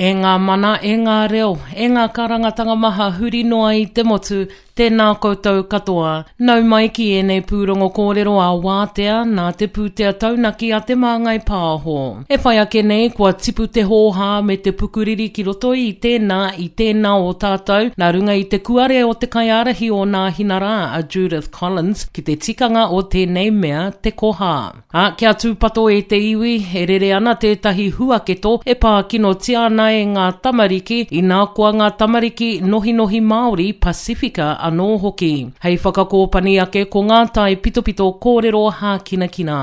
E ngā mana, e ngā reo, e ngā karangatanga maha huri noa I te motu, tēnā koutou katoa. Nau mai ki ēnei pūrongo kōrero a wātea, nā te pūtea taunaki a te māngai pāho. E whai ake nei, kua tipu te hōhā me te pukuriri ki roto I tēnā o tātou, nā runga I te kuare o te kaiarahi o nā hinara a Judith Collins, ki te tikanga o tēnei mea te koha. Kia tūpato e te iwi, e rere ana tētahi huaketo, e pā kino tiana e ngā tamariki, I nā kua ngā tamariki nohi Māori Pasifika anō hoki. Hei whakakōpani ake ko ngā tai pitopito kōrero hākinakina.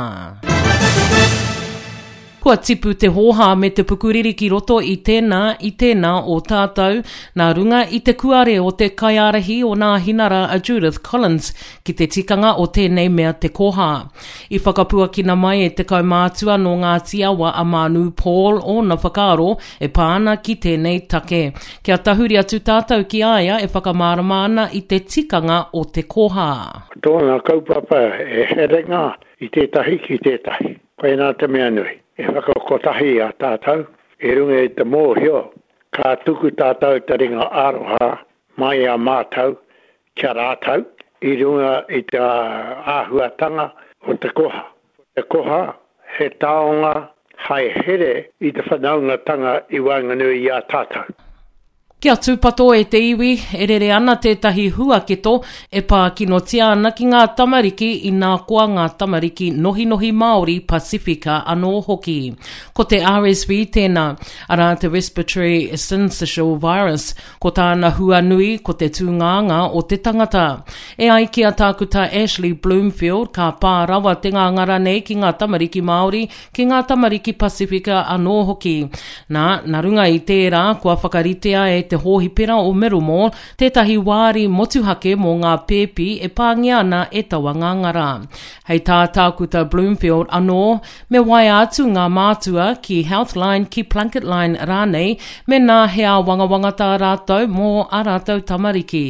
Kua tipu te hōhā me te pukuriri ki roto I tēnā o tātou, nā runga I te kuare o te kaiarahi o nā hinara a Judith Collins, ki te tikanga o tēnei mea te koha. I whakapuakina mai e te kaumātua no ngā tiawa a Manu Paul o na whakaaro e pāna ki tēnei take. Kia tahuri atu tātou ki aia e whakamāramana I te tikanga o te koha. Tōna kaupapa e herenga I tētahi ki tētahi. Koe nā te mea nui. E whakakotahi a tātou, e runga I te mōhio, ka tuku tātou te ringa aroha, mai a mātou, kia rātou, I runga I te āhuatanga o te koha. Te koha, he taonga, hai here I te whanaungatanga I Wainganui I a tātou. Kia tūpato e te iwi, e rere ana tētahi huaketo, e pā kino tia ana ki ngā tamariki I nā kua ngā tamariki nohi Māori Pasifika anō hoki. Ko te RSV tēnā, ara te Respiratory Syncytial Virus, ko tāna hua nui ko te tūnganga o te tangata. E ai kia tākuta Ashley Bloomfield, ka pārawa te ngangara nei ki ngā tamariki Māori, ki ngā tamariki Pasifika anō hoki. Nā runga I tērā, kua whakaritea e te hōhipera o Merumo, tētahi wāri motuhake mō ngā pēpi e pāngia ana e tawa ngangara. Hei tākuta Bloomfield anō, me wai atu ngā mātua ki Healthline ki Plunketline rānei, me nā hea wangawanga tā rātou mō a rātou tamariki.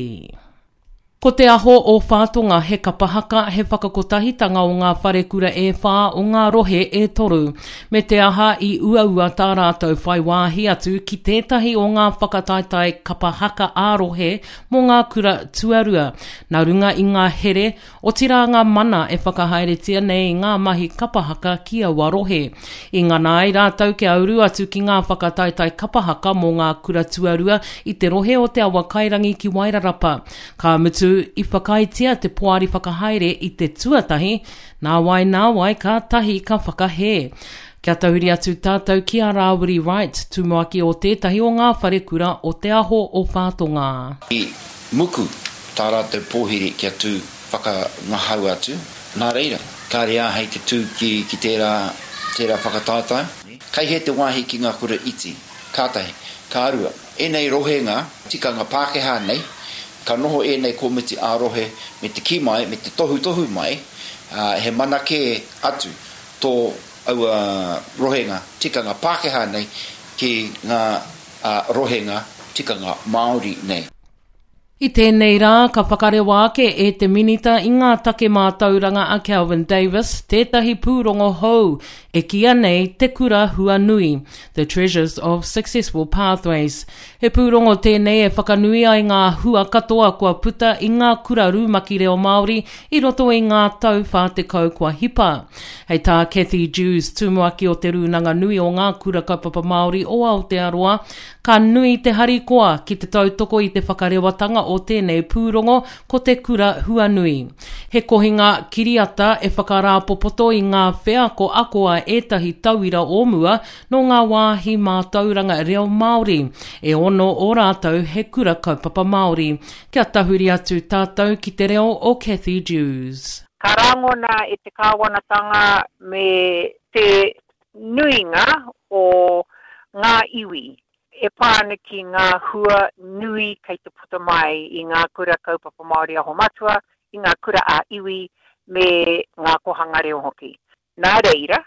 Ko te aho o whātonga he kapahaka he whakakotahitanga o ngā wharekura e whā o ngā rohe e toru. Me te aha I uaua tā rātou whai wāhi atu ki tētahi o ngā whakataitai kapahaka ārohe mō ngā kura tuarua. Nā runga I ngā here, o tira ngā mana e whakahaeretia nei ngā mahi kapahaka ki a warohe. I ngā nai rātou ke auru atu ki ngā whakataitai kapahaka mō ngā kura tuarua I te rohe o te awa kairangi ki Wairarapa. Ka mutu I whakaitia te poari whakahaere I te tuatahi, nā wai ka tahi ka whakahe. Kia tahuri atu tātou ki a Rawiri Wright, tūmoaki o tētahi o ngā wharekura o te aho o whātonga. I muku tā rātou pōhiri kia tū whakanahau atu, nā reira, ka rea hei te tū ki tērā whakatātai. Kai he te wāhi ki ngā kura iti, kātahi, ka arua, enei rohenga, tikanga Pākehā nei, ka noho e nei ko me te ārohe, me te ki mai, me te tohu mai, he manake atu tō aua rohenga tikanga Pākehā nei ki ngā rohenga tikanga Māori nei. I tēnei rā, ka whakarewa ake e te minita I ngā take mātauranga a Kelvin Davis, tētahi pūrongo hou, e kia nei te kura hua nui, The Treasures of Successful Pathways. He pūrongo tēnei e whakanui ai ngā hua katoa kua puta I ngā kura rūmaki reo Māori, I roto I ngā tau whātekau kua hipa. Hei tā Kathy Jews, tūmuaki o te rūnanga nui o ngā kura kaupapa Māori o Aotearoa, ka nui te harikoa ki te tautoko I te whakarewatanga o tēnei pūrongo ko te kura hua nui. He kohinga kiriata e whakarāpopoto I ngā whea ko akoa ētahi tauira ōmua no ngā wāhi mātauranga reo Māori. E ono o rātou he kura kaupapa Māori. Kia tahuri atu tātou ki te reo o Kathy Jews. Ka rangona e te kāwanatanga me te nuinga o ngā iwi. E pāna ki ngā hua nui kei te puta mai I ngā kura kaupapa Māori aho matua, I ngā kura a iwi me ngā kohanga reo hoki. Nā reira,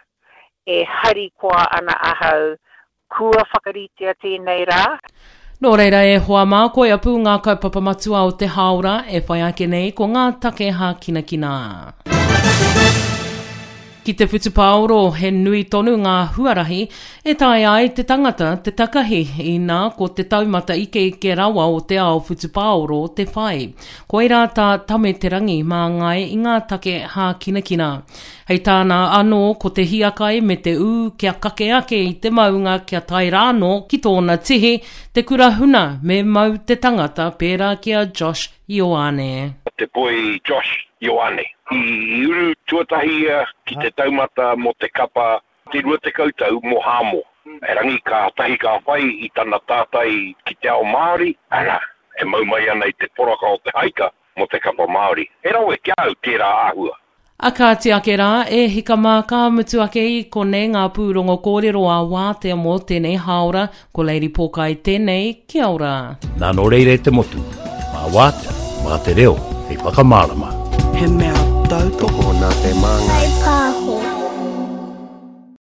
e hari koa ana ahau kua whakaritea tēnei rā. Nō reira e hoa mā koe apu ngā kaupapa matua o te haora e whai ake nei ko ngā take hākinakina. Ki te whutupāoro he nui tonu ngā huarahi, e tae ai te tangata te takahi i nā ko te taumata ike rawa o te ao whutupāoro te whai. Ko i rāta tame te rangi mā ngai i ngā take hā kinakina. Hei tāna anō ko te hiakai me te kia kake ake i te maunga kia tai rāno ki tōna tihi, te kurahuna me mau te tangata pērā kia Josh Ioane. Te poi Josh Ioane. I uru tuatahi ki te taumata mo te kapa, te rua te kautau mo hamo. E rangi ka tahi ka whai i tana tātai ki te ao Māori, ana, e maumai ana i te poraka o te haika mo te kapa Māori. E rau e kia au tērā āhua. A ka te ake rā, e hika mā ka mutu ake i kone ngā pūrongo kōrero a wātea mo tēnei haora, ko Lady Pokai tēnei, kia ora. Nā no reire te motu, mā wātea, mā te reo, hei whakamārama. He mea tau toko nā te māngai.